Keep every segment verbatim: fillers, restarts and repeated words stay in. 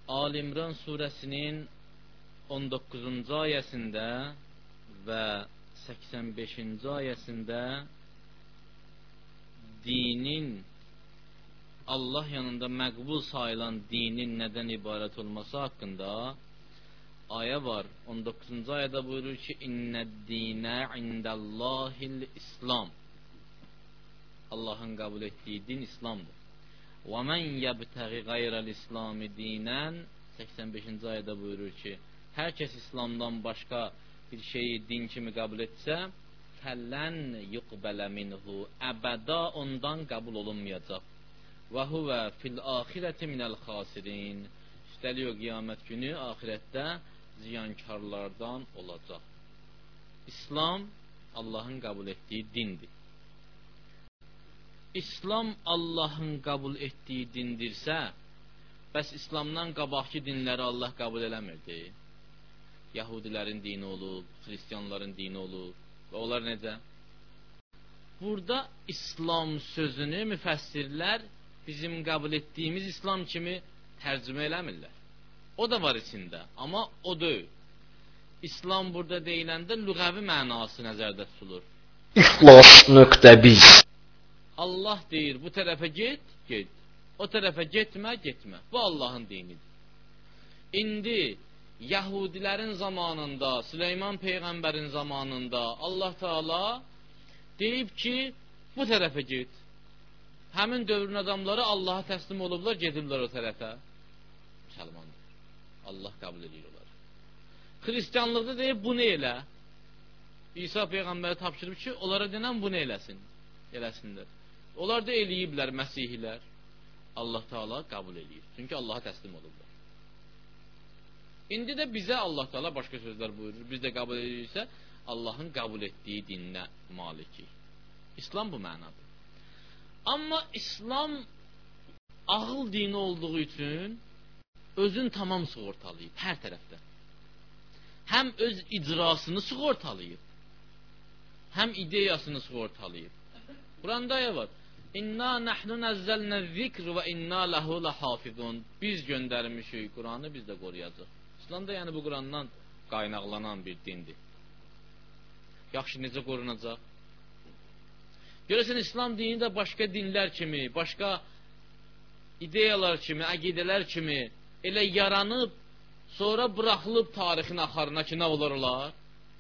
Ali-İmran surəsinin on doqquzuncu ayəsində və səksən beşinci ayəsində dinin Allah yanında məqbul sayılan dinin nədən ibarət olması haqqında ayə var. on doqquzuncu ayədə buyurur ki, İnnəd-dinə indəllahil İslam. Allahın qəbul etdiyi din İslamdır. Və mən yəbtəği qayrəl-İslami dinən səksən beşinci ayədə buyurur ki, hər kəs İslamdan başqa bir şeyi din kimi qəbul etsə, fələn yuqbələ minhu, əbəda ondan qəbul olunmayacaq. Və huvə fil-axirəti minəl xasirin, üstəlik o qiyamət günü axirətdə ziyankarlardan olacaq. İslam Allahın qəbul etdiyi dindir. İslam Allahın qəbul etdiyi dindirsə, bəs İslamdan qabaqki dinləri Allah qəbul eləmirdi. Yahudilərin dini olub, Xristiyanların dini olub və onlar necə? Burada İslam sözünü müfəssirlər bizim qəbul etdiyimiz İslam kimi tərcümə eləmirlər. O da var içində, amma o deyil. İslam burada deyiləndə lüğəvi mənası nəzərdə tutulur. İxlas nöqtə biz. Allah deyir, bu tərəfə get, get. O tərəfə getmə, getmə. Bu Allahın dinidir. İndi Yahudilərin zamanında, Süleyman Peyğəmbərin zamanında Allah Teala deyib ki, bu tərəfə get. Həmin dövrün adamları Allaha təslim olublar, gediblər o tərəfə. Müsəlmandır. Allah qəbul edir onları. Xristianlıqda deyib, bunu elə. İsa Peyğəmbərə tapşırıb ki, onlara denən bunu eləsin. Eləsinlər. Onlar da eləyiblər, məsihilər. Allah Teala qəbul edir. Çünki Allaha təslim olublar. İndi də bizə Allah Teala başqa sözlər buyurur. Biz də qəbul ediriksə, Allahın qəbul etdiyi dinə malikik. İslam bu mənadır. Amma İslam ağıl dini olduğu üçün özün tamam sığortalayıb, hər tərəfdən. Həm öz icrasını sığortalayıb, həm ideyasını sığortalayıb. Quranda ayə var. İnna nahnu nazzalna zikr və inna lahu lahafizun. Biz göndərmişik Quranı, biz də qoruyacağıq. İslam da yəni bu Qurandan qaynaqlanan bir dindir. Yaxşı, necə qorunacaq? Görəsən, İslam dini də başqa dinlər kimi, başqa ideyalar kimi, əqidələr kimi elə yaranıb, sonra buraxılıb tarixin axarına ki, nə olurlar?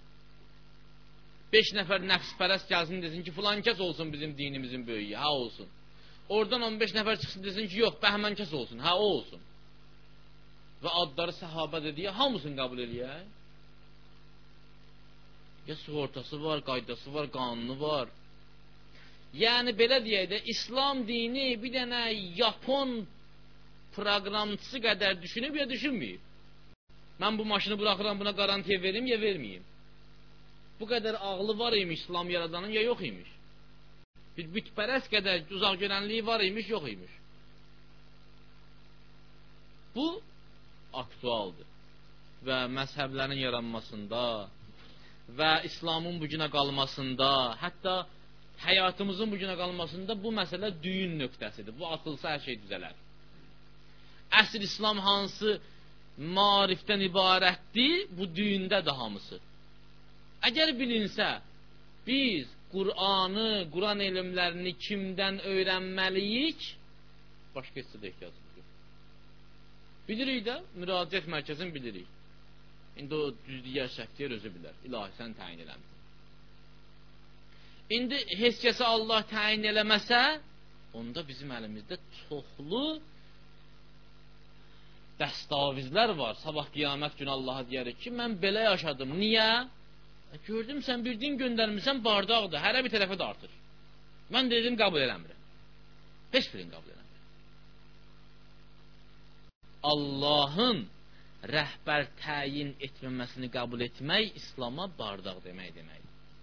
Beş nəfər nəfspərəst gəlsin desin ki, filan kəs olsun bizim dinimizin böyüyü, hə olsun. Oradan on beş nəfər çıxsın desin ki, yox, bəhmən kəs olsun, hə o olsun. Və adları səhabə dediyə, hamısını qəbul eləyək. Ya sığortası var, qaydası var, qanunu var. Yəni, belə deyək də, İslam dini bir dənə Yapon proqramçısı qədər düşünüb ya düşünməyib. Mən bu maşını buraxıram, buna qarantiyə verim ya verməyim. Bu qədər ağlı var imiş İslam yaradanın ya yox imiş. Bir bütpərəst qədər uzaq görənliyi var imiş, yox imiş. Bu aktualdır. Və məzhəblərin yaranmasında və İslamın bu günə qalmasında, hətta həyatımızın bu günə qalmasında bu məsələ düyün nöqtəsidir. Bu atılsa hər şey düzələr. Əsl İslam hansı marifdən ibarətdir, bu düyündədir hamısı. Əgər bilinsə, biz Qur'anı, Quran elmlərini kimdən öyrənməliyik? Başqa heç də ehtiyacımız yox. Bilirik də, müraciət mərkəzini bilirik. İndi o düzlüyər, şəftiyər özü bilər. İlahi, sən təyin eləmir. İndi heç kəsə Allah təyin eləməsə, onda bizim əlimizdə çoxlu dəstavizlər var. Sabah qiyamət günü Allaha deyərik ki, mən belə yaşadım. Niyə? E, gördüm, sən bir din göndərmirsən, bardaqdır. Hərə bir tərəfə dartır. Mən dedim, qəbul eləmirəm. Heç birini qəbul eləmirəm. Allahın rəhbər təyin etməməsini qəbul etmək İslama bardaq demək deməkdir.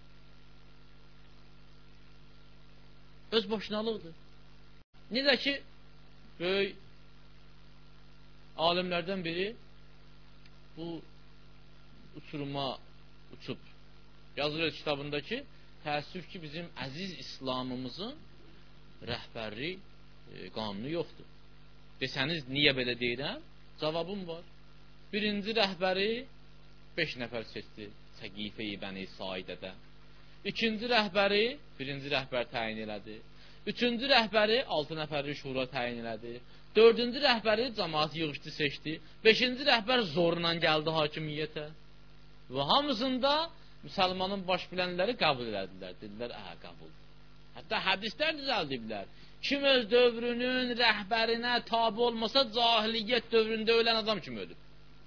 Öz boşnalıqdır. Necə ki, böyük alimlərdən biri bu uçuruma uçub yazılır kitabında ki, təəssüf ki, bizim əziz İslamımızın rəhbərlik e, qanunu yoxdur. Desəniz, niyə belə deyirəm? Cavabım var. Birinci rəhbəri beş nəfər seçdi Səqifə-i Bəni Saidə-də. İkinci rəhbəri birinci rəhbər təyin elədi. Üçüncü rəhbəri altı nəfərli şura təyin elədi. Dördüncü rəhbəri cəmaat yığışdı seçdi. Beşinci rəhbər zorla gəldi hakimiyyətə. Və hamısında müsəlmanın baş bilənləri qəbul elədilər. Dedilər, ə, qəbul. Hətta hədislər düzəldiblər. Kim öz dövrünün rəhbərinə tabi olmasa, cahiliyyət dövründə ölən adam kimi ölür.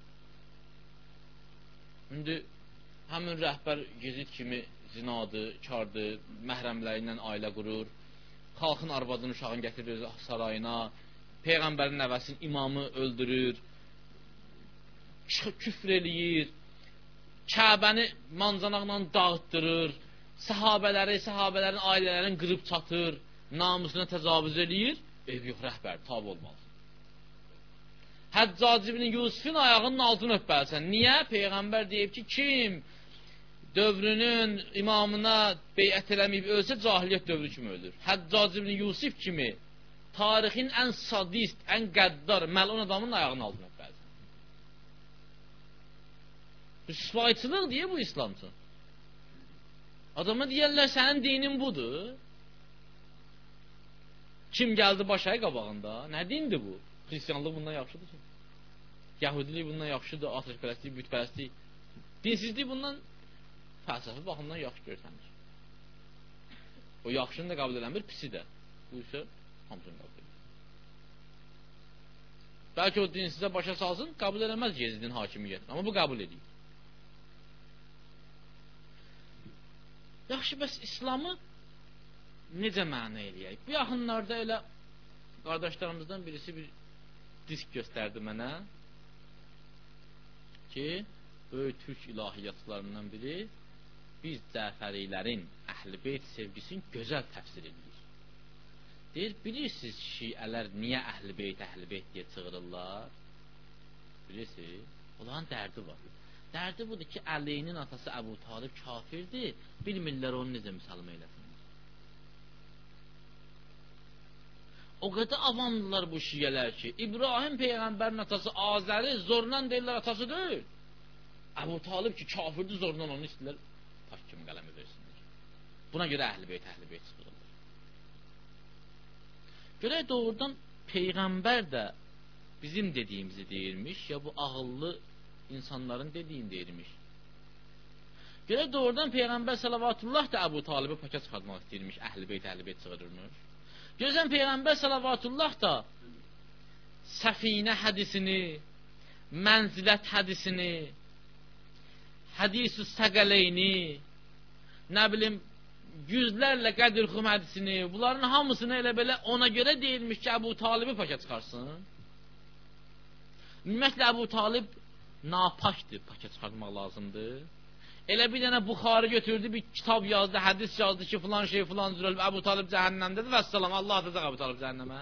İndi həmin rəhbər Yezid kimi zinadır, kardır, məhrəmləri ilə ailə qurur, xalqın arvadını, uşağını gətirir sarayına, Peyğəmbərin nəvəsinin imamı öldürür, küfr eləyir, Kəbəni mancanaqla dağıtdırır, səhabələri, səhabələrin ailələrini qırıb çatır, namusuna təcavüz eləyir, ev yox, rəhbər, tab olmalı. Həccac ibn Yusufun ayağının altını öpməlisən. Niyə? Peyğəmbər deyib ki, kim dövrünün imamına beyət eləməyib ölsə, cahiliyyət dövrü kimi ölür. Həccac ibn Yusuf kimi tarixin ən sadist, ən qəddar, məlun adamın ayağının altını öpməlisən. Rüsvayçılıq deyə bu İslamçı. Adama deyərlər, sənin dinin budur. Kim gəldi baş ay qabağında? Nə dindir bu? Xristiyanlıq bundan yaxşıdır. Yahudilik bundan yaxşıdır. Atəşpərəstlik, bütpərəstlik. Dinsizlik bundan fəlsəfi baxımdan yaxşı görsənir. O yaxşını da qəbul edilmir, pisi də. Bu isə hamısını qəbul edir. Bəlkə o dinsizə başa salsın, qəbul edilməz Yezidin hakimiyyətini. Amma bu qəbul edir. Yaxşı, bəs İslamı necə məna eləyək? Bu yaxınlarda elə qardaşlarımızdan birisi bir disk göstərdi mənə ki, böyük türk ilahiyyatçılarından biri biz Cəfərilərin Əhl-i Beyt sevgisini gözəl təfsir edir. Deyir, bilirsiniz şiələr niyə Əhl-i Beyt, Əhl-i Beyt deyə çığırırlar? Bilirsiniz? Onların dərdi var. Dərdi budur ki, Əliyinin atası Əbu Talib kafirdir, bilmirlər onu necə müsəlman eləsinlər. O qədər avamdılar bu şiyələr ki, İbrahim Peyğəmbərin atası Azəri zorla deyirlər atası deyil. Əbu Talib ki, kafirdir, zorla onu istəyirlər, taş kimi qələmi versinlər. Buna görə Əhl-i Beyt, Əhl-i Beyt çıxırlar. Görək doğrudan Peyğəmbər də bizim dediyimizi deyirmiş, ya bu ağıllı insanların dediyini deyirmiş. Görək doğrudan Peyğəmbər salavatullah da Əbu Talibi paka çıxartmaq istəyirmiş, Əhl-i Beyt, Əhl-i Beyt çıxırırmış. Görürsən Peyğəmbər salavatullah da Səfinə hədisini, mənzilət hədisini, hədis-ü səqəleyni, nə bilim, yüzlərlə qədir-xum hədisini, bunların hamısını elə belə ona görə deyilmiş ki, Əbu Talibi paka çıxarsın. Ümumiyyətlə, Əbu Talib napakdır, paka çıxartmaq lazımdır. Elə bir dənə Buxarı götürdü, bir kitab yazdı, hədis yazdı ki, filan şey, filan zür ölüb, Əbu Talib cəhənnəmdədir və səlam, Allah atacaq Əbu Talib cəhənnəmə.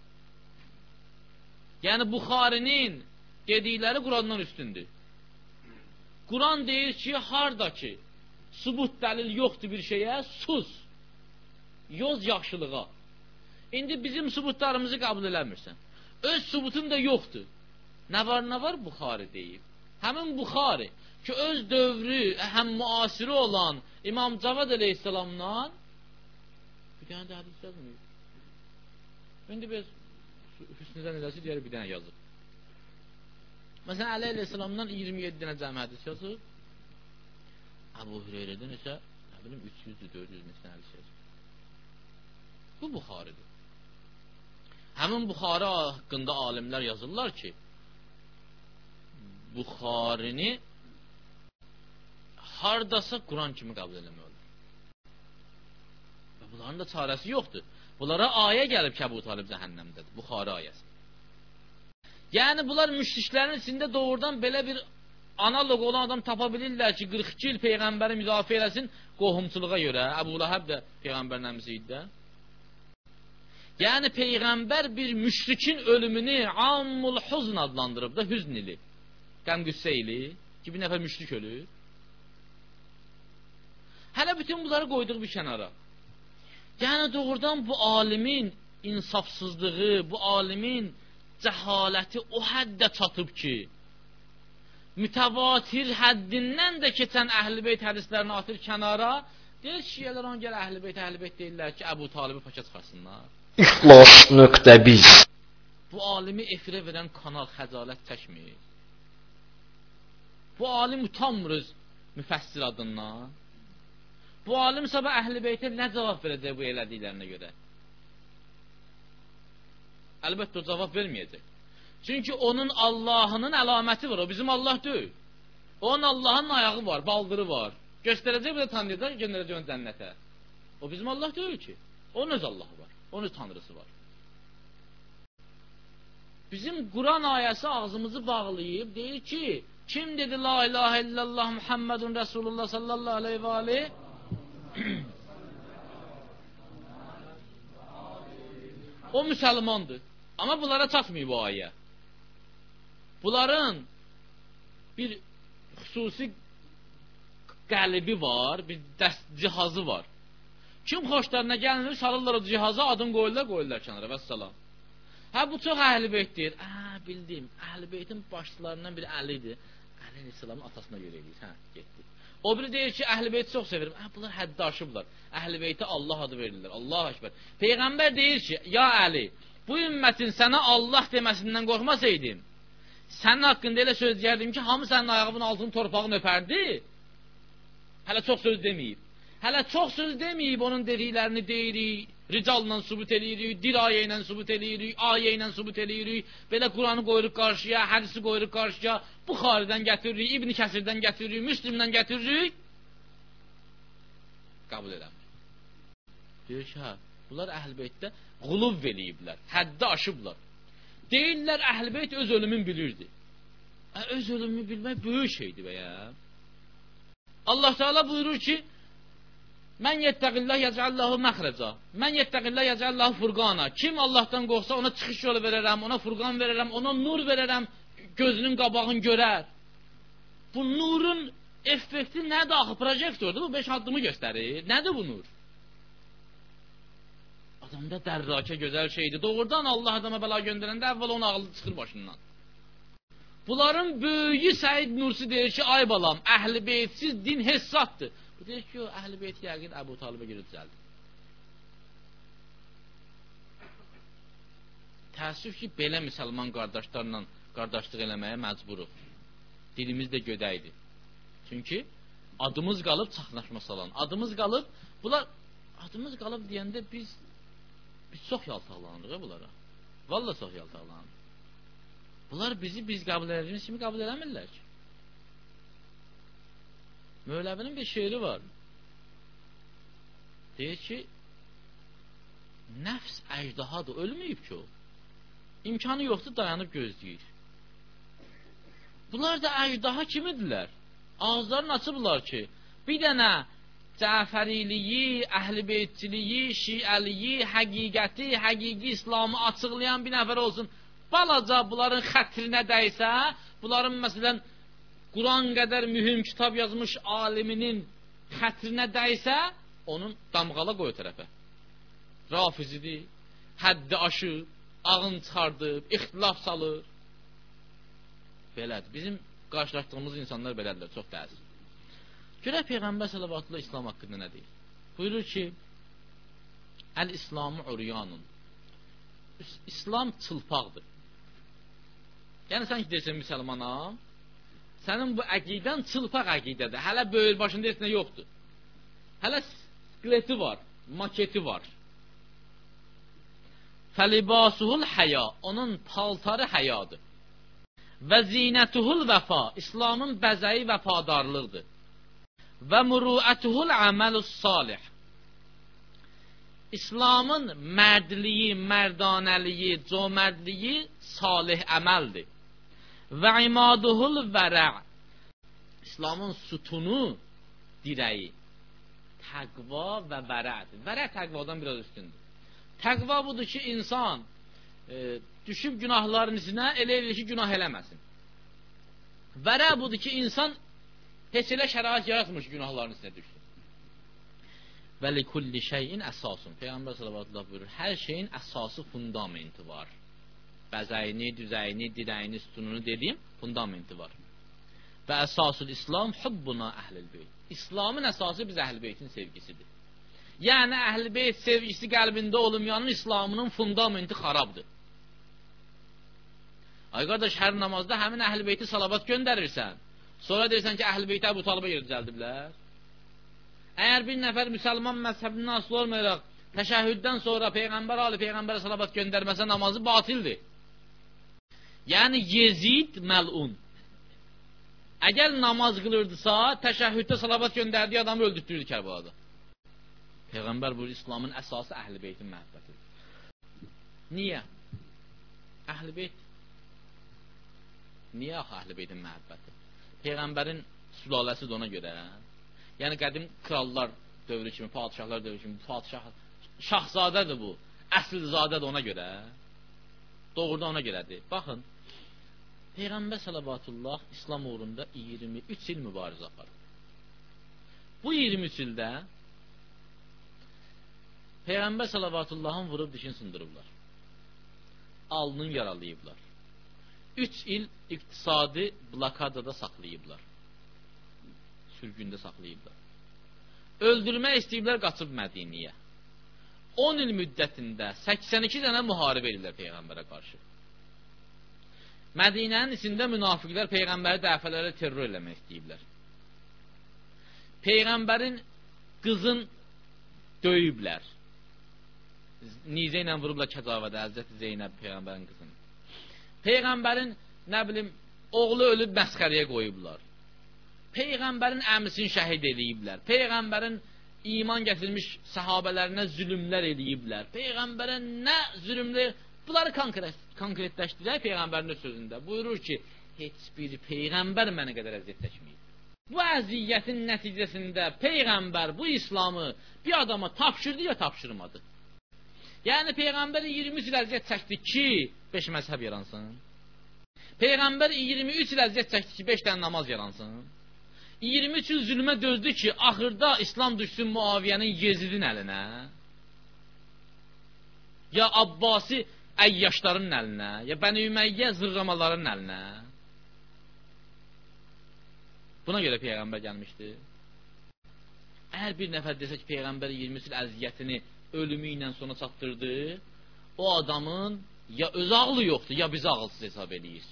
Yəni, Buxarinin dedikləri Qurandan üstündür. Quran deyir ki, harda ki, sübut dəlil yoxdur bir şeyə, sus, yoz yaxşılığa. İndi bizim sübutlarımızı qəbul eləmirsən. Öz sübutun da yoxdur. Nə var, nə var? Buxarı deyib. Həmin Buxarı ki, öz dövrü, həm müasiri olan İmam Cavad əleyhissalamdan bir dənə də hədis yazmıyor. İndi biz Hüsnüdən eləsi deyər bir dənə yazır. Məsələn, Əli əleyhissalamdan iyirmi yeddi dənə cəmi hədis yazır. Əbu Hüreyrədən isə nə bilim üç yüzdür, dörd yüz neçə hədis yazır. Bu Buxarıdır. Həmin Buxarı haqqında alimlər yazırlar ki, Buxarını hardasa Quran kimi qəbul eləmək olur. Və bunların da çarəsi yoxdur. Bunlara ayə gəlib ki, Əbu Talib cəhənnəmdədir. Buxarı ayəsi. Yəni, bunlar müşriklərin içində doğrudan belə bir analog olan adam tapa bilirlər ki, qırx iki il Peyğəmbəri müdafiə eləsin qohumçuluğa görə. Əbu Ləhəb də Peyğəmbərin əmisi idi də. Yəni, Peyğəmbər bir müşrikin ölümünü Ammul Huzn adlandırıb da, hüzn ili. Qəm-qüssə ili ki, bir nəfər müşrik ölür. Hələ bütün bunları qoyduq bir kənara. Yəni, doğrudan bu alimin insafsızlığı, bu alimin cəhaləti o həddə çatıb ki, mütəvatir həddindən də keçən Əhl-i Beyt hədislərini atır kənara, deyir şiyələr ona gələ Əhl-i Beyt, Əhl-i Beyt deyirlər ki, Əbu Talibi paça çıxarsınlar. İxlas nöqtə biz. Bu alimi efirə verən kanal xəcalət çəkmir. Bu alim utanmır öz müfəssir adından. Bu alim sabah Əhl-i Beytə nə cavab verəcək bu elədiklərinə görə? Əlbəttə o cavab verməyəcək. Çünki onun Allahının əlaməti var, o bizim Allah deyil. Onun Allahın ayağı var, baldırı var. Göstərəcək bir də tanıyacaq, göndərəcək onu cənnətə. O bizim Allah deyil ki. Onun öz Allahı var, onun öz tanrısı var. Bizim Quran ayəsi ağzımızı bağlayıb, deyir ki, kim dedi la ilahe illallah Muhammedun Resulullah sallallahu aleyhi ve aleyh? O müsəlmandır. Amma bunlara çatmıyor bu ayə. Bunların bir xüsusi qəlbi var, bir dəst cihazı var. Kim xoşlarına gəlmir, salırlar o cihaza, adını qoyurlar, qoyurlar kənara, vəssalam. Hə, bu çox Əhl-i Beyt deyir. Hə, bildim, Əhl-i Beytin başçılarından biri Əlidir. Əli Aleyhisselamın atasına görə edir. Hə, getdi. O biri deyir ki, Əhl-i Beyti çox sevirim. Hə, bunlar həddi aşıblar. Əhl-i Beytə Allah adı verirlər. Allahu Ekber. Peyğəmbər deyir ki, ya Əli, bu ümmətin sənə Allah deməsindən qorxmasaydım, sənin haqqında elə söz deyərdim ki, hamı sənin ayağının altını torpağını öpərdi. Hələ çox söz deməyib. Hələ çox söz deməyib, onun dediklərini deyirik, ricalla subut eləyirik, dil ayə ilə subut eləyirik, ayə ilə subut eləyirik, belə Quranı qoyuruq qarşıya, hədisi qoyuruq qarşıya, Buxaridən gətiririk, İbn Kəsirdən gətiririk, Müslimdən gətiririk. Qəbul eləmir. Deyir ki, hə, bunlar Əhl-i Beytdə quluv eləyiblər, həddi aşıblar. Deyirlər, Əhl-i Beyt öz ölümün bilirdi. Hə, öz ölümünü bilmək böyük şeydir be ya. Allah Teala buyurur ki, mən yettəqillah yəcəllahu məxrəcə, mən yettəqillah yəcəllahu furqana. Kim Allahdan qorxsa ona çıxış yolu verərəm, ona furqan verərəm, ona nur verərəm, gözünün qabağını görər. Bu nurun effekti nədir axı? Projektordur, bu beş addımı göstərir. Nədir bu nur? Adamda dərrakə gözəl şeydir. Doğrudan Allah adama bəla göndərəndə əvvəl onun ağlı çıxır başından. Bunların böyüyü Səid Nursi deyir ki, ay balam, Əhl-i Beytsiz din hessaddır. Bu deyir ki, o Əhl-i Beyti yəqin Əbu Talibə görə düzəldi. Təəssüf ki, belə müsəlman qardaşlarla qardaşlıq eləməyə məcburuq. Dilimiz də gödəkdir. Çünki adımız qalıb çaxnaşma salan. Adımız qalıb, bunlar adımız qalıb deyəndə biz biz çox yaltaqlanırıq bunlara. Vallahi çox yaltaqlanırıq. Bunlar bizi biz qəbul edəcəyimiz kimi qəbul eləmirlər ki. Mövləvinin bir şeiri var. Deyir ki, nəfs əcdahadır, ölməyib ki o. İmkanı yoxdur, dayanıb gözləyir. Bunlar da əcdaha kimidirlər? Ağızlarını açıblar ki, bir dənə Cəfəriliyi, Əhl-i Beytçiliyi, Şiəliyi, həqiqəti, həqiqi İslamı açıqlayan bir nəfər olsun. Balaca bunların xətrinə dəysə, bunların məsələn Quran qədər mühüm kitab yazmış aliminin xətrinə dəysə, onun damğala qoy tərəfə. Rafizidir, həddi aşır, ağın çıxardıb, ixtilaf salır. Belədir. Bizim qarşılaşdığımız insanlar belədirlər, çox təəssüf. Görək Peyğəmbər sallallahu İslam haqqında nə deyir? Buyurur ki, Əl-İslamı uryanun. İslam çılpaqdır. Yəni sən ki deyirsən müsəlmana, sənin bu əqidən çılpaq əqidədir. Hələ böyül başında heç nə yoxdur. Hələ skeleti var, maketi var. Fəlibasuhul həya, onun paltarı həyadır. Və zinətuhul vəfa, İslamın bəzəyi vəfadarlıqdır. Və muruətuhul əməlus salih. İslamın mərdliyi, mərdanəliyi, cömərdliyi salih əməldir. Və imaduhul vərə. İslamın sütunu, dirəyi təqva və vərədir. Vərə təqvadan biraz üstündür. Təqva budur ki, insan e, düşüb günahların içinə elə elə ki, günah eləməsin. Vərə budur ki, insan heç elə şərait yaratmış günahların içinə düşsün. Və likulli şeyin əsasun. Peyğəmbər sallallahu əleyhi və səlləm buyurur, hər şeyin əsası, fundamenti var. bəzəyini, düzəyini, dirəyini, sütununu dediyim fundamenti var. Və əsasul İslam hubbuna əhlil beyt. İslamın əsası biz əhl-i beytin sevgisidir. Yəni əhl-i beyt sevgisi qəlbində olmayanın İslamının fundamenti xarabdır. Ay qardaş, hər namazda həmin əhl-i beyti salavat göndərirsən. Sonra deyirsən ki, əhl-i beyti Əbu Talıba görə düzəldiblər. Əgər bir nəfər müsəlman məzhəbindən asılı olmayaraq təşəhhüddən sonra Peyğəmbər ali Peyğəmbərə salavat göndərməsə namazı batildir. Yəni Yezid məlun. Əgər namaz qılırdısa, təşəhhüddə salavat göndərdiyi adamı öldürtdürdü Kərbalada. Peyğəmbər bu İslamın əsası əhl-i beytin məhəbbətidir. Niyə? Əhl-i beyt Niyə axı əhl-i beytin məhəbbəti? Peyğəmbərin sülaləsi də ona görə. Yəni qədim krallar dövrü kimi, padişahlar dövrü kimi, padişah, şahzadədir bu. Əslzadə də ona görə. Doğrudan ona görədir. Baxın, Peyğəmbər salavatullah İslam uğrunda iyirmi üç il mübarizə aparır. Bu iyirmi üç ildə Peyğəmbər salavatullahın vurub dişini sındırıblar. Alnını yaralayıblar. üç il iqtisadi blokadada saxlayıblar. Sürgündə saxlayıblar. Öldürmək istəyiblər, qaçıb Mədiniyə. on il müddətində səksən iki dənə müharibə edirlər Peyğəmbərə qarşı. Mədinənin içində münafiqlər Peyğəmbəri dəfələrlə terror eləmək istəyiblər. Peyğəmbərin qızın döyüblər. Nizə ilə vurublar Kəcavədə, Həzrəti Zeynəb Peyğəmbərin qızını. Peyğəmbərin, nə bilim, oğlu ölüb məsxəriyə qoyublar. Peyğəmbərin əmisini şəhid eləyiblər. Peyğəmbərin iman gətirmiş səhabələrinə zülümlər eləyiblər. Peyğəmbərə nə zülümlər... Bunları konkretləşdirək Peyğəmbərin sözündə. Buyurur ki, heç bir Peyğəmbər mənə qədər əziyyət çəkməyib. Bu əziyyətin nəticəsində Peyğəmbər bu İslamı bir adama tapşırdı ya tapşırmadı. Yəni Peyğəmbər iyirmi üç il əziyyət çəkdi ki, beş məzhəb yaransın. Peyğəmbər iyirmi üç il əziyyət çəkdi ki, beş dənə namaz yaransın. iyirmi üç il zülmə dözdü ki, axırda İslam düşsün Muaviyyənin Yezidin əlinə. Ya Abbasi Əyyaşların əlinə, ya Bəni Üməyyə zırramaların əlinə. Buna görə Peyğəmbər gəlmişdi. Əgər bir nəfər desə ki, Peyğəmbər iyirmi üç il əziyyətini ölümü ilə sona çatdırdı, o adamın ya öz ağlı yoxdur, ya bizi ağılsız hesab edir.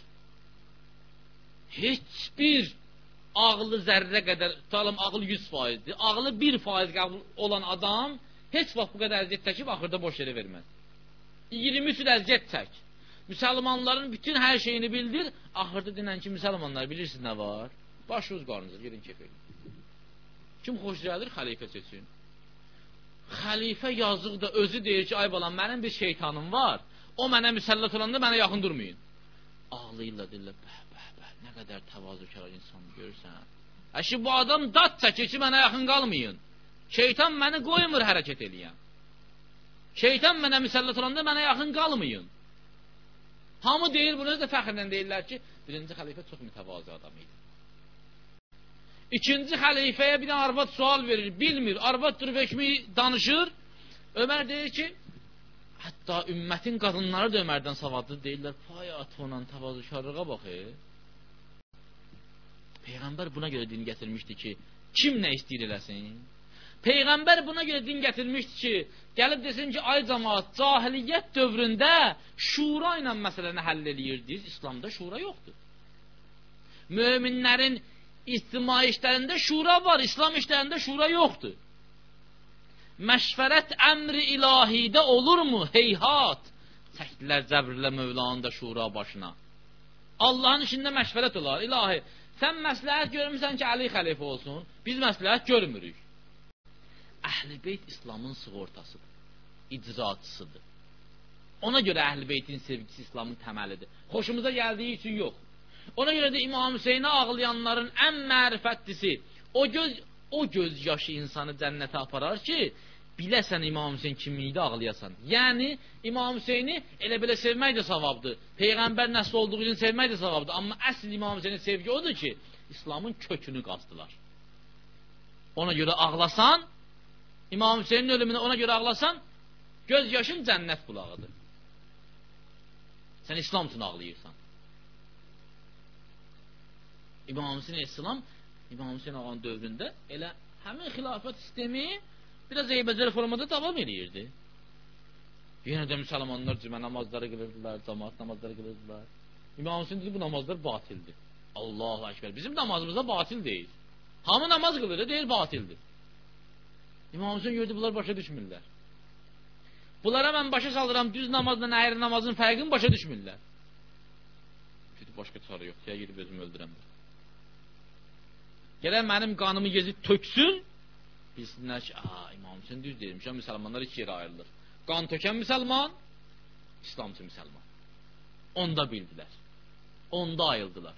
Heç bir ağlı zərrə qədər, tutalım ağlı yüz faizdir, ağlı bir faiz olan adam heç vaxt bu qədər əziyyət çəkib axırda boş yere verməz. iyirmi üç il əziyyət çək. Müsəlmanların bütün hər şeyini bildir, axırda dinən ki, müsəlmanlar bilirsiniz nə var? Başınız qarnınızı, girin kef edin. Kim xoş gəlir, xəlifə seçin. Xəlifə yazıq da özü deyir ki, ay balam, mənim bir şeytanım var, o mənə müsəllət olanda mənə yaxın durmayın. Ağlayırlar, deyirlər, bəh, bəh, bəh, nə qədər təvazükar insan görürsən. Əşi, bu adam dad çəkir ki, mənə yaxın qalmayın. Şeytan məni qoymur hərəkət eləyəm. Şeytan mənə müsəllət olanda mənə yaxın qalmayın. Hamı deyir, bunu da fəxrlə deyirlər ki, birinci xəlifə çox mütəvazı adam idi. İkinci xəlifəyə bir dənə arvad sual verir, bilmir, arvad durub ekmeği danışır. Ömər deyir ki, hətta ümmətin qadınları da Ömərdən savadlı deyirlər, fay atonan təvazükarlığa bax. E. Peyğəmbər buna görə din gətirmişdi ki, kim nə istəyir eləsin? Peyğəmbər buna görə din gətirmişdi ki, gəlib desin ki, ay cəmaat, cahiliyyət dövründə şura ilə məsələni həll eləyirdiniz, İslamda şura yoxdur. Möminlərin İctimai işlərində şura var, İslam işlərində şura yoxdur. Məşvərət əmri ilahidə olurmu? Heyhat! Çəkdilər cəbrlə Mövlanın da şura başına. Allahın işində məşvərət olar. İlahi, sən məsləhət görmüsən ki, Əli xəlifə olsun, biz məsləhət görmürük. Əhl-i Beyt İslamın sığortasıdır, icraçısıdır. Ona görə Əhl-i Beytin sevgisi İslamın təməlidir. Xoşumuza gəldiyi üçün yox. Ona görə də İmam Hüseynə ağlayanların ən mərifətlisi, o göz, o göz yaşı insanı cənnətə aparar ki, biləsən İmam Hüseyn kimliyi də ağlayasan. Yəni, İmam Hüseyni elə belə sevmək də savabdır. Peyğəmbər nəsl olduğu üçün sevmək də savabdır. Amma əsl İmam Hüseynin sevgi odur ki, İslamın kökünü qazdılar. Ona görə ağlasan, İmam Hüseynin ölümünə ona görə ağlasan, göz yaşın cənnət bulağıdır. Sən İslam üçün ağlayırsan. İmam Hüseyin İslam, İmam Hüseyin ağanın dövründə elə həmin xilafət sistemi biraz eybəcər formada davam edirdi. Yenə də müsəlmanlar cümə namazları qılırdılar, cemaat namazları qılırdılar. İmam Hüseyin dedi, bu namazlar batildir. Allahu Ekber. Bizim namazımızda batil deyil. Hamı namaz qılır, deyil batildir. İmam Hüseyin gördü, bunlar başa düşmürlər. Bunlara mən başa salıram, düz namazla əyri namazın fərqini başa düşmürlər. Dedi, başqa çarə yox, ya girib özümü öldürəm. Gələn mənim qanımı gezib töksün, bilsinlər ki, aa, İmam Hüseyin düz deyirmiş, müsəlmanlar iki yerə ayrılır. Qan tökən müsəlman, İslamcı müsəlman. Onda bildilər. Onda ayıldılar.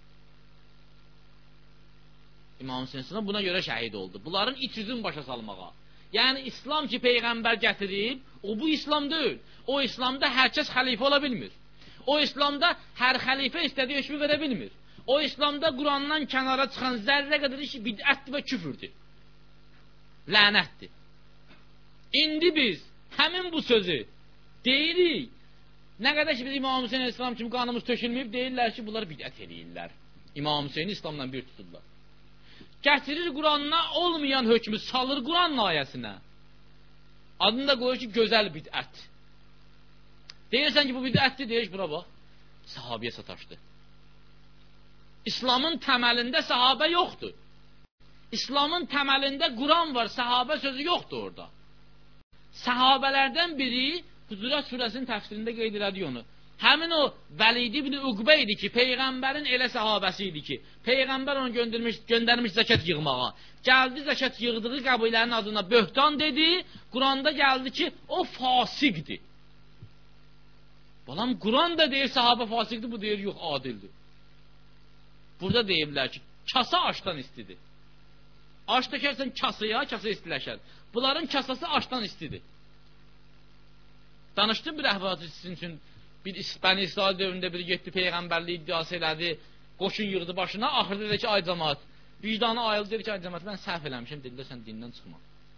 İmam Hüseyin buna görə şəhid oldu. Bunların iç yüzünü başa salmağa. Yəni İslam ki Peyğəmbər gətirib, o bu İslam deyil. O İslamda hər kəs xəlifə ola bilmir. O İslamda hər xəlifə istədiyi hökmü verə bilmir. O İslamda Qurandan kənara çıxan zərrə qədər işi bidətdir və küfürdür. Lənətdir. İndi biz həmin bu sözü deyirik. Nə qədər ki biz İmam Hüseyin İslam kimi qanımız tökülməyib, deyirlər ki, bunlar bidət eləyirlər. İmam Hüseyini İslamla bir tuturlar. Gətirir Quranına olmayan hökmü salır Quran ayəsinə. Adını da qoyur ki, gözəl bidət. Deyirsən ki, bu bidətdir, deyir ki, buna bax, sahabiyə sataşdı. İslamın təməlində sahabə yoxdur. İslamın təməlində Quran var, sahabə sözü yoxdur orada. Sahabələrdən biri Hucurat surəsinin təfsirində qeyd elədi onu. Həmin o Vəlid ibn Uqbə idi ki, Peyğəmbərin elə sahabəsi idi ki, Peyğəmbər onu göndərmiş, göndərmiş zəkat yığmağa. Gəldi zəkat yığdığı qəbilənin adına böhtan dedi, Quranda gəldi ki, o fasiqdir. Balam, Quran da deyir sahabə fasiqdir, bu deyir yox, adildir. Burada deyirlər ki, kasa aşdan istidir. Aş tökərsən kasaya, kasa istiləşər. Bunların kasası aşdan istidir. Danışdım bir əhvalatı sizin üçün. Bir Bəni İsrail dövründə biri getdi, Peyğəmbərliyi iddiası elədi, qoşun yığdı başına, axırda dedi ki, ay cəmaat, vicdanı ayıldı, dedi ki, ay cəmaat, mən səhv eləmişim, dedilər, sən dindən çıxma.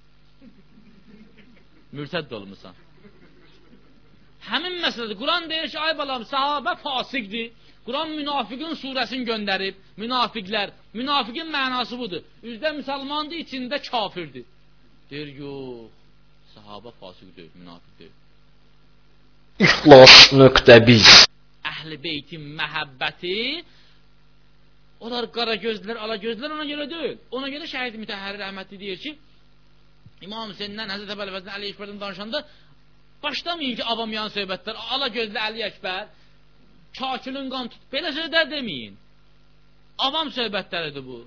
Mürtəd olmuşsan. Həmin məsələdir, Quran deyir ki, ay balam, sahabə fasiqdir, Quran münafiqin surəsini göndərib, münafiqlər, münafiqin mənası budur, üzdə müsəlmandır, içində kafirdir. Deyir, yox, sahabə fasiq deyil, münafiq deyil. İxlas.biz Əhl-i beytin məhəbbəti, onlar qara gözlər, ala gözlər ona görə deyil. Ona görə şəhid mütəhhəri rəhmətli deyir ki, İmam Hüseynindən, Həzrət Əbu Əlfəzdən, Əli Əkbərdən danışanda başlamayın ki, avamayan söhbətlər, ala gözlə Əli Əkbər, kakülün qan tut, belə sözlər deməyin. Avam söhbətləridir bu.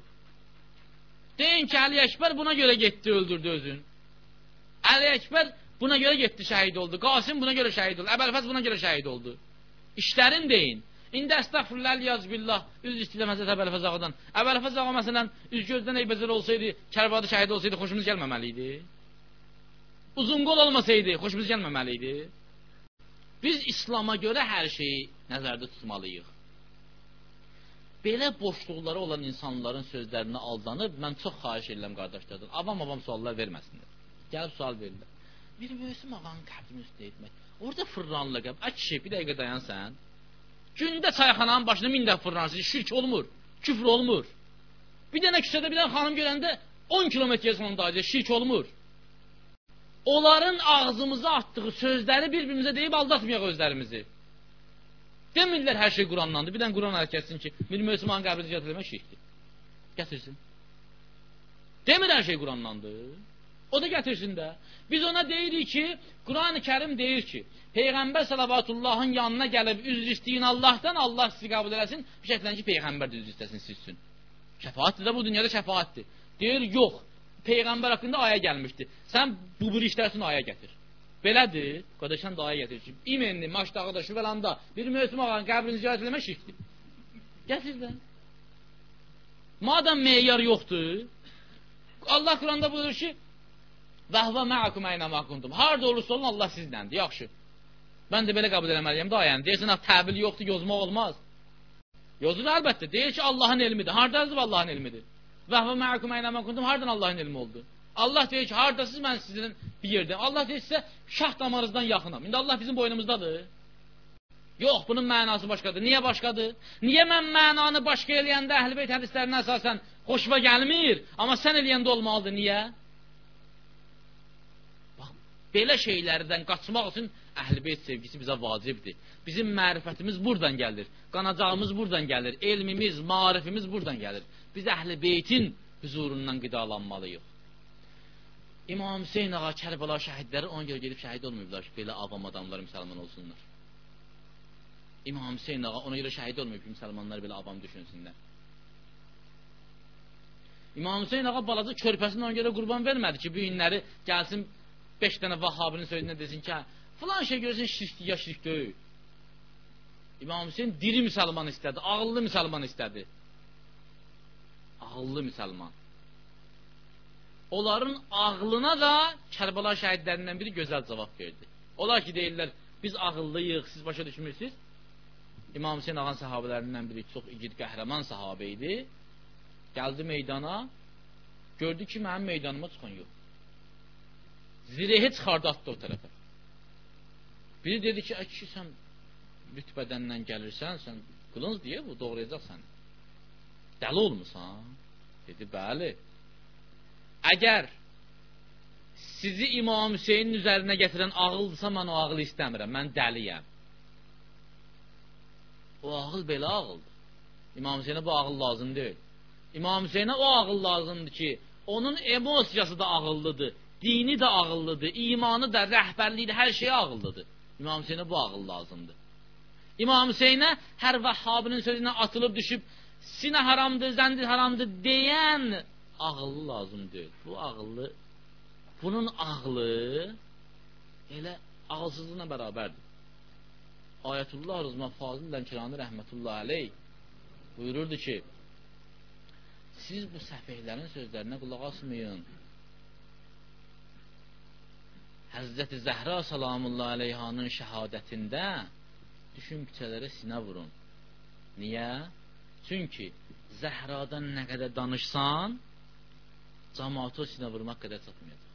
Deyin ki, Əli Əkbər buna görə getdi, öldürdü özün. Əli Əkbər buna görə getdi, şəhid oldu. Qasim buna görə şəhid oldu. Əbu Əlfəz buna görə şəhid oldu. İşlərin deyin. İndi əstəğfirullah, yazbillah, üz istəyirəm Həzrət Əbu Əlfəz ağadan. Əbu Əlfəz ağa məsələn, üz gözdən eybəcər olsaydı, Kərbada şəhid olsaydı, xoşumuz gəlməməli idi. Uzun qol olmasaydı, xoşumuz gəlməməli idi. Biz İslama görə hər şeyi nəzərdə tutmalıyıq. Belə boşluqları olan insanların sözlərini aldanıb, mən çox xahiş edirəm qardaşlardan, avam-avam suallar verməsinlər. Gəlib sual verirlər. Bir Möhsüm ağanın qəbrini üstə etmək. Orada fırlanırlar qəb. Ay kişi, bir dəqiqə dayan sən. Gündə çayxananın başına min dəfə fırlanırsın, şirk olmur, küfr olmur. Bir dənə küçədə bir dənə xanım görəndə on kilometrə sonunda şirk olmur. Onların ağzımıza atdığı sözləri bir-birimizə deyib aldatmayaq özlərimizi. Demirlər hər şey Qurandandır. Bir dənə Quran hərəkətsin ki, bir Möhsüm ağanın qəbrini ziyarət eləmək şirkdir. Gətirsin. Demir hər şey Qurandandır. O da gətirsin də. Biz ona deyirik ki, Quran-ı Kərim deyir ki, Peyğəmbər sallavatullahın yanına gəlib üzr istəyin Allahdan, Allah sizi qəbul eləsin, bir şəkilən ki, Peyğəmbər də üzr istəsin siz üçün. Şəfaatdir də bu dünyada şəfaatdir. Deyir, yox, Peyğəmbər haqqında aya gəlmişdir. Sən bu bir işlərsin, aya gətir. Belədir, qardaşan da aya gətir ki, İmenli, Maçdağıda, Şüvəlanda bir Möhsüm ağanın qəbrini ziyarət eləmək şirkdir. Gətir də. Madəm meyar yoxdur, Allah Quranda buyurur ki, Vəhvə məəkum əynəmə kuntum. Harada olursa olun, Allah sizləndir. Yaxşı. Mən də belə qəbul eləməliyəm də ayəni. Deyirsən, təbil yoxdur, yozmaq olmaz. Yozur əlbəttə. Deyir ki, Allahın elmidir. Haradadır Allahın elmidir? Vəhvə məəkum əynəmə kuntum. Haradan Allahın elmi oldu? Allah deyir ki, haradasınız, mən sizin bir yerdəyim. Allah deyir sizə, şah damarınızdan yaxınam. İndi Allah bizim boynumuzdadır. Yox, bunun mənası başqadır. Niyə başqadır? Niyə mən mənanı başqa eləyəndə Əhl-i Beyt hədislərinə əsasən xoşuma gəlmir, amma sən eləyəndə olmalıdır? Niyə? Bax, belə şeylərdən qaçmaq üçün Əhl-i Beyt sevgisi bizə vacibdir. Bizim mərifətimiz buradan gəlir. Qanacağımız buradan gəlir. Elmimiz, marifimiz buradan gəlir. Biz Əhl-i Beytin huzurundan qidalanmalıyıq. İmam Hüseyin ağa, Kərbəla şəhidləri ona görə gedib şəhid olmayıblar ki, belə avam adamlar müsəlman olsunlar. İmam Hüseyin ağa ona görə şəhid olmayıb ki, müsəlmanlar belə avam düşünsünlər. İmam Hüseyin ağa balaca körpəsini ona görə qurban vermədi ki, bu günləri gəlsin beş dənə Vahhabinin sözünə desin ki, filan şey görürsən şirkdir ya şirk deyil. İmam Hüseyin diri müsəlman istədi, ağıllı müsəlman istədi. Ağıllı müsəlman. Onların ağlına da Kərbəla şəhidlərindən biri gözəl cavab verdi. Onlar ki deyirlər, biz ağıllıyıq, siz başa düşmürsünüz. İmam Hüseyin ağan sahabələrindən biri çox igid, qəhrəman sahabə idi. Gəldi meydana, gördü ki, mənim meydanıma çıxan yox. Zirehi çıxardı, atdı o tərəfə. Biri dedi ki, ay kişi, sən rütbədəndən gəlirsən, sən qılınc deyə bu doğrayacaq səni. Dəli olmusan? Dedi, bəli. Əgər sizi İmam Hüseynin üzərinə gətirən ağıldırsa, mən o ağılı istəmirəm, mən dəliyəm. O ağıl belə ağıldır. İmam Hüseynə bu ağıl lazım deyil. İmam Hüseynə o ağıl lazımdır ki, onun emosiyası da ağıllıdır, dini də ağıllıdır, imanı da, rəhbərliyi də, hər şey ağıllıdır. İmam Hüseynə bu ağıl lazımdır. İmam Hüseynə hər Vəhhabinin sözünə atılıb düşüb, sinə haramdır, zəndir haramdır deyən ağıllı lazım deyil. Bu ağıllı, bunun ağlı elə ağılsızlığına bərabərdir. Ayətullah Rızman Fazıl Lənkirani rəhmətullah aleyh buyururdu ki, siz bu səfehlərin sözlərinə qulaq asmayın. Həzrəti Zəhra salamullah aleyhanın şəhadətində düşün küçələrə sinə vurun. Niyə? Çünki Zəhradan nə qədər danışsan, cəmaatı o sinə vurmaq qədər çatmayacaq.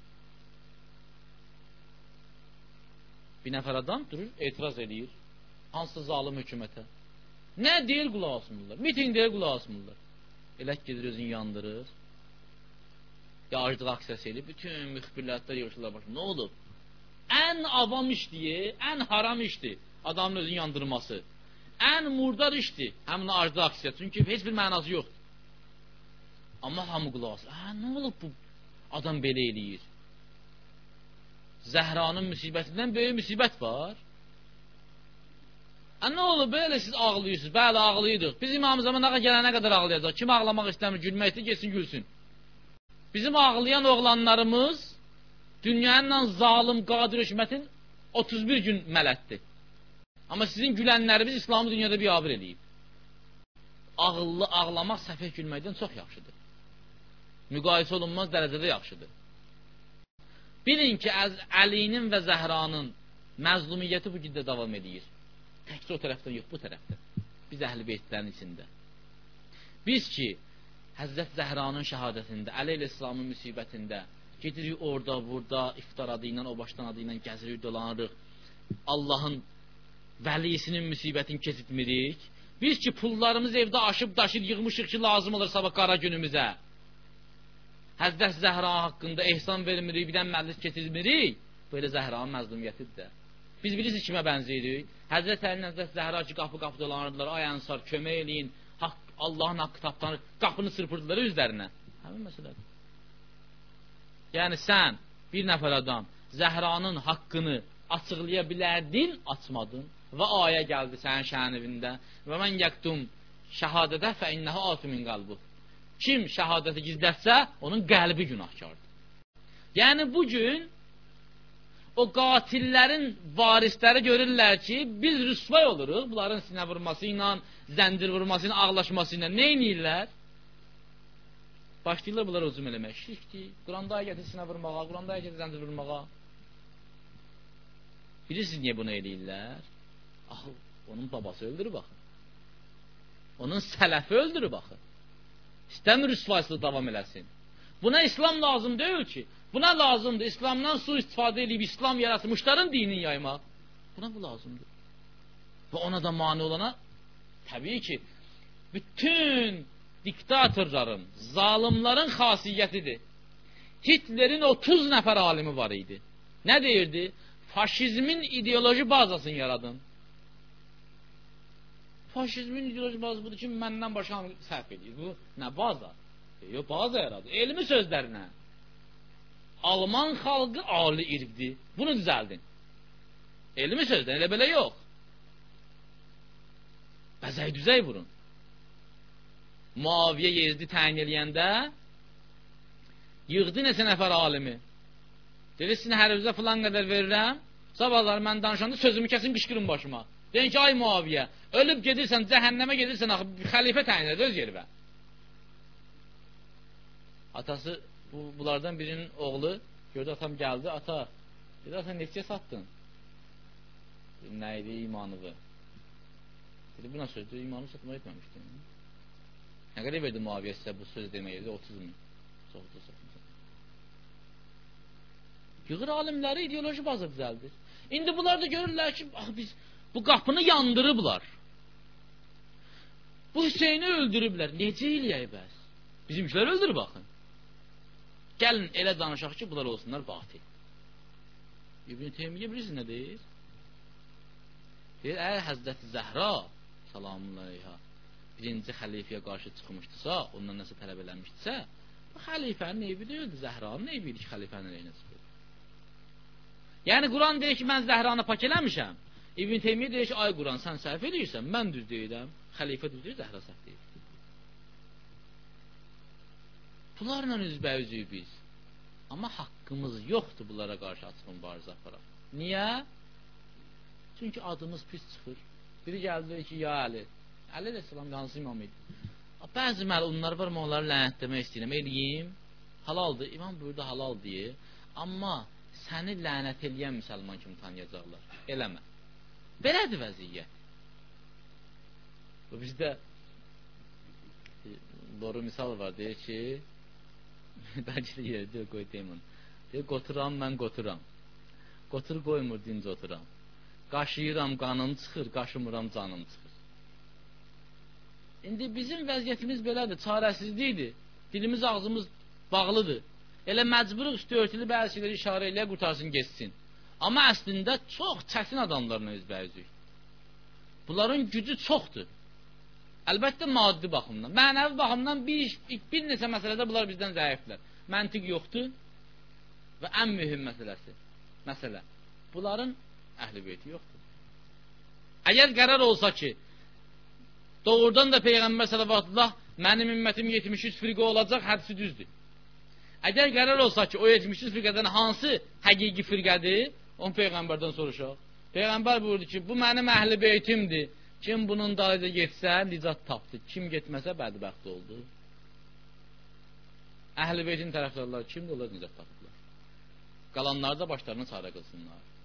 Bir nəfər adam durur, etiraz edir hansısa zalim hökumətə. Nə deyir, qulaq asmırlar. Miting deyir, qulaq asmırlar. Elə gedir, özünü yandırır. Ya aclıq aksiyası eləyir, bütün müxbirlərdə yığışırlar başına. Nə olub? Ən avam işdir, ən haram işdir adamın özünü yandırması. Ən murdar işdir həmin aclıq aksiyası. Çünki heç bir mənası yoxdur. Amma hamı qulaq asır. Hə, nə olub bu adam belə eləyir? Zəhranın müsibətindən böyük müsibət var. Hə, nə olub belə siz ağlayırsınız? Bəli, ağlayırdıq. Biz İmam Zamanağa gələnə qədər ağlayacaq. Kim ağlamaq istəmir, gülməkdir, geçsin gülsün. Bizim ağlayan oğlanlarımız dünyanın zalim qadir hökumətin otuz bir gün mələtdir. Amma sizin gülənlərimiz İslamı dünyada biabır edib. Ağıllı ağlamaq səfeh gülməkdən çox yaxşıdır. Müqayisə olunmaz dərəcədə yaxşıdır. Bilin ki, Əlinin və Zəhranın məzlumiyyəti bu gündə davam edir. Təkcə o tərəfdən yox, bu tərəfdən. Biz Əhl-i Beytlərin içində. Biz ki, Həzrət Zəhranın şəhadətində, Əli ilə İslamın müsibətində gedirik orada, burada, iftar adı ilə, o başdan adı ilə gəzirik, dolanırıq. Allahın vəlisinin müsibətini keçitmirik. Biz ki, pullarımız evdə aşıb daşır, yığmışıq ki, lazım olur sabah qara günümüzə. Həzrət Zəhra haqqında ehsan vermirik, bir dən məclis keçirmirik. Böyle Zəhranın məzlumiyyətidir də. Biz bilirsiniz kimə bənziyirik? Həzrət Əlinin Həzrət Zəhra ki, qapı qapı dolanırdılar, ay ənsar, kömək eləyin, haqq, Allahın haqqı tapdanır, qapını sırpırdılar üzlərinə. Həmin məsələdir. Yəni sən, bir nəfər adam, Zəhranın haqqını açıqlaya bilərdin, açmadın və ayə gəldi sənin şənivində və mən yəqtum şəhadədə fə innəhə atumin qalbu. Kim şəhadəti gizlətsə, onun qəlbi günahkardır. Yəni bugün o qatillərin varisləri görürlər ki, biz rüsvay oluruq, bunların sinə vurması ilə, zəndir vurması ilə, ağlaşması ilə. Nə inirlər? Başlayırlar bunlar hücum eləmək. Şirkdir, Quranda ayəti sinə vurmağa, Quranda ayəti zəndir vurmağa. Bilirsiniz niyə bunu eləyirlər? Axı, onun babası öldürür baxın. Onun sələfi öldürür baxın. İstəmir rüsvaysılığı davam eləsin. Buna İslam lazım deyil ki. Buna lazımdır. İslamdan su istifadə edib İslam yaratmışların dinini yaymaq. Buna bu lazımdır. Və ona da mane olana təbii ki, bütün diktatorların, zalimların xasiyyətidir. Hitlerin otuz nəfər alimi var idi. Nə deyirdi? Faşizmin ideoloji bazasını yaradın. Faşizmin ideoloji bazası budur ki, məndən başqa hamı səhv edir. Bu nə baza? Yox, baza yaradı. Elmi sözlərinə. Alman xalqı ali irqdir. Bunu düzəldin. Elmi sözdən elə belə yox. Bəzək düzək vurun. Muaviyə Yezdi təyin eləyəndə yığdı neçə nəfər alimi. Dedi, sizin hər üzə filan qədər verirəm. Sabahlar mən danışanda sözümü kəsin, qışqırın başıma. Deyin ki, ay Muaviyə, ölüb gedirsən, cəhənnəmə gedirsən, axı, xəlifə təyin edir öz yerivə. Atası, bu, bunlardan birinin oğlu, gördü atam gəldi, ata, dedi, ata neçəyə satdın? Dedi, nə idi, imanıdır. Dedi, bu nə sözdür, imanı satma etməmişdim. Nə qədər verdi Muaviyə sizə bu söz demək edir, otuz min. Çoxdur, çoxdur. Yığır alimləri ideoloji bazı düzəldir. İndi bunlar da görürlər ki, bax, biz bu qapını yandırıblar. Bu Hüseyni öldürüblər. Necə eləyək bəs? Bizimkilər öldürüb baxın. Gəlin elə danışaq ki, bunlar olsunlar batil. İbn-i Teymiyyə bilirsiniz nə deyir? Deyir, əgər Həzrəti Zəhra salamünaleyha birinci xəlifəyə qarşı çıxmışdısa, ondan nəsə tələb eləmişdisə, bu xəlifənin eybi deyildi, Zəhranın eybi idi ki, xəlifənin eynə çıxır. Yəni Quran deyir ki, mən Zəhranı pak eləmişəm. İbn Teymiyyə deyir ki, ay Quran, sən səhv eləyirsən, mən düz deyirəm. Xəlifə düz deyir, Zəhra səhv deyir. Bunlarla üzbəyüzük biz. Amma haqqımız yoxdur bunlara qarşı açıq mübarizə aparaq. Niyə? Çünki adımız pis çıxır. Biri gəldi ki, ya Əli. Əli əleyhissalam hansı imam idi? Bəzi məlunlar var, mən onları lənətləmək istəyirəm. Eləyim, halaldır. İmam buyurdu halal deyir. Amma səni lənət eləyən müsəlman kimi tanıyacaqlar. Eləmə. Belədir vəziyyət. Bu bizdə doğru misal var, deyir ki, bəlkə də yerə deyir, qoy deyim onu. Deyir, qoturam, mən qoturam. Qotur qoymur, dinc oturam. Qaşıyıram, qanım çıxır, qaşımıram, canım çıxır. İndi bizim vəziyyətimiz belədir, çarəsizlikdir. Dilimiz, ağzımız bağlıdır. Elə məcburuq üstü örtülü bəzi şeyləri işarə eləyə qurtarsın, geçsin. Amma əslində çox çətin adamlarla üzbəyüzük. Bunların gücü çoxdur. Əlbəttə maddi baxımdan. Mənəvi baxımdan bir, bir neçə məsələdə bunlar bizdən zəiflər. Məntiq yoxdur və ən mühüm məsələsi, məsələ, bunların əhl-i beyti yoxdur. Əgər qərar olsa ki, doğrudan da Peyğəmbər sallallahu mənim ümmətim yetmiş üç firqə olacaq, hədisi düzdür. Əgər qərar olsa ki, o yetmiş üç firqədən hansı həqiqi firqədir, onu Peyğəmbərdən soruşaq. Peyğəmbər buyurdu ki, bu mənim əhl-i beytimdir. Kim bunun dalıyca getsə, nicat tapdı. Kim getməsə, bədbəxt oldu. Əhl-i beytin tərəfdarları kimdir? Onlar nicat tapdılar. Qalanlar da başlarına çarə qılsınlar.